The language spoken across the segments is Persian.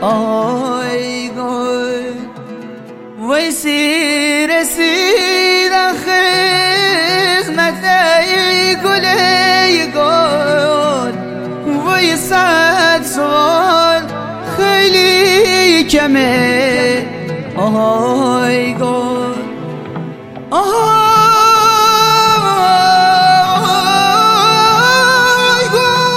آی گل ویسی رسیدن خدمت ای گل ای گل وی صد سوال خیلی کمه آی گل آی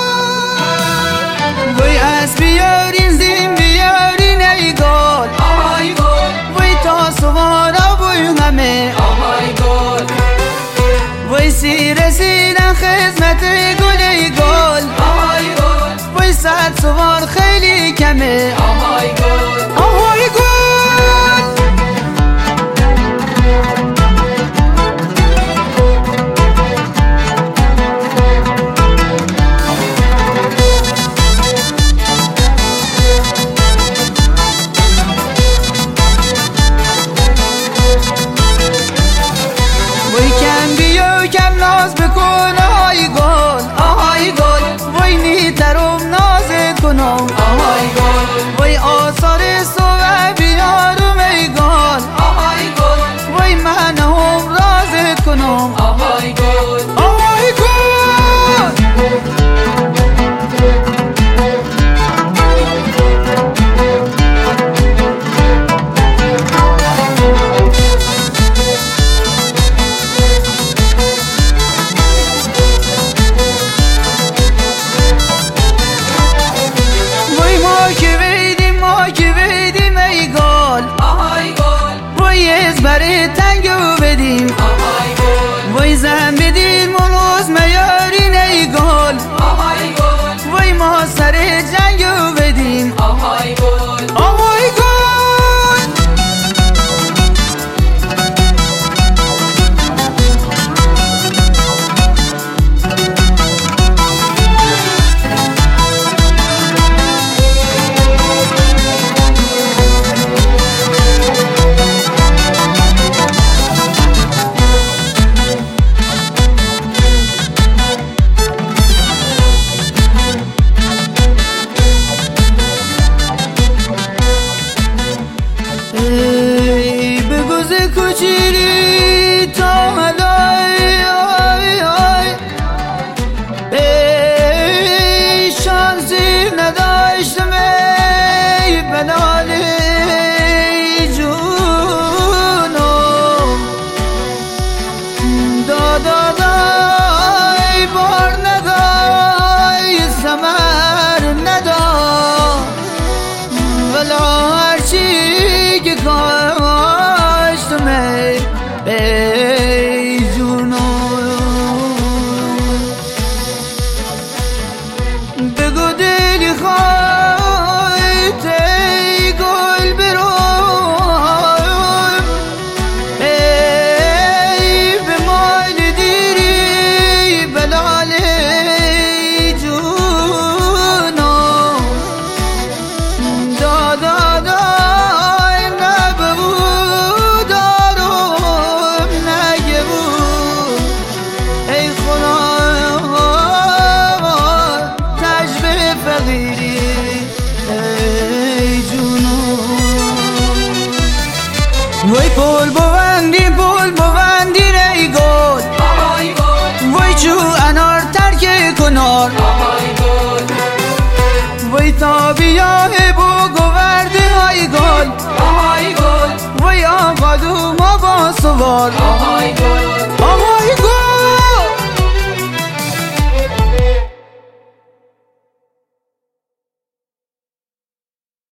گل وی از بیارین زین بیارین ای گل آی گل وی تا سوارا وی همه آی گل وی سی رسیدن خدمت گل ای گل آی گل وی صد سوار خیلی کمه آی گل آی گل کم ناز بکن آهای گل آهای گل وی نیترم ناز کنم آهای گل وی آثار سوه بیارم ای گل آهای گل وی من هم رازت کنم آهای گل آهای گل برای تنگو بدیم آهای گل وی زن بدیم مروز میارین ای گل آهای گل وی ما سر جنگو بدیم آهای گل آهای گل کوچیلی تا حلای آی آی ای شانسی نداشتم ای بلالی جونو دادای بار ندای سمر ندا ولا هرچی که کاشتم ای جونو بگو دلی خواهد ای گل برم ای به مال دیری بلال جونو دادای نبود ای خدا تجربه فقیری ای جونو وی پول بوندی ای گل آهای گل وی چو انار ترک کنار آهای گل وی تا بیاه بو گوردی ای گل آهای گل وی آقا دو ما با سوار آهای گل